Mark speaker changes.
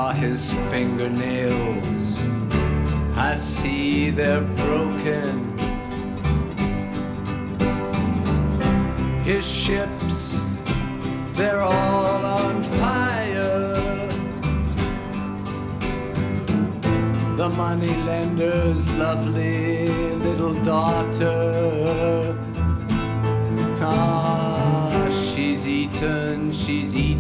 Speaker 1: are his fingernails. I see they're broken. His ships, they're all on fire. The moneylender's lovely little daughter, she's eaten